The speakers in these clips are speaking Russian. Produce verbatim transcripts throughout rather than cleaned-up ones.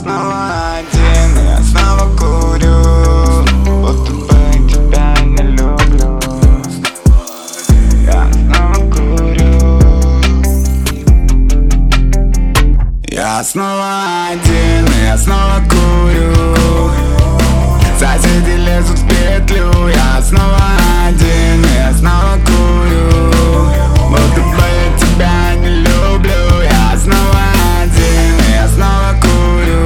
снова один, и я снова курю, будто бы тебя не люблю. Я снова курю. Я снова один, и я снова курю. Соседи лезут в петлю. Я снова один, и я снова курю, будто бы я тебя не люблю. Я снова один, и я снова курю.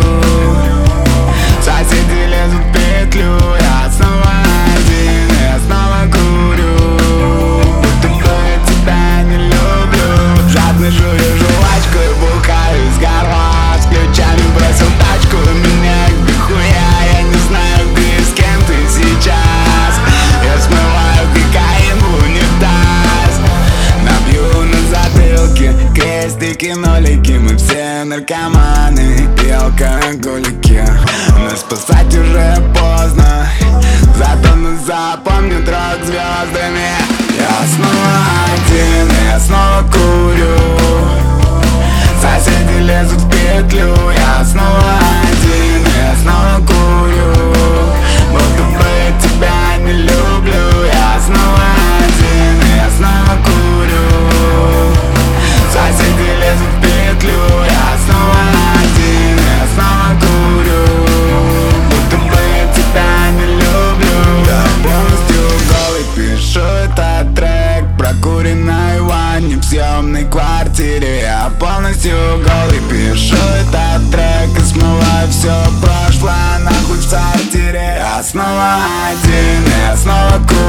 Соседи лезут в петлю. Я снова один, и я снова курю, будто бы я тебя не люблю. Жадно жую жвачку и бухаю из горла. С ключами бросил тачку, меня их дохуя. Я не знаю, где и с кем ты сейчас. Я смываю кокаин в унитаз. Набью на затылке крестики, нолики. Мы все наркоманы и алкоголики, но спасать уже поздно, зато нас запомнят рок-звездами. Я снова один, и я снова курю. Соседи лезут в петлю. Я снова один, и я снова курю, будто бы я тебя не люблю. Я снова один, и я снова курю. Соседи лезут в петлю. Я снова один, и я снова курю, будто бы я тебя не люблю. Я полностью голый пишу этот трек, прокуренной ванне в съемной квартире. Я полностью голый пишу этот трек и смываю все прошлое нахуй в сортире. Я снова один, и я снова курю.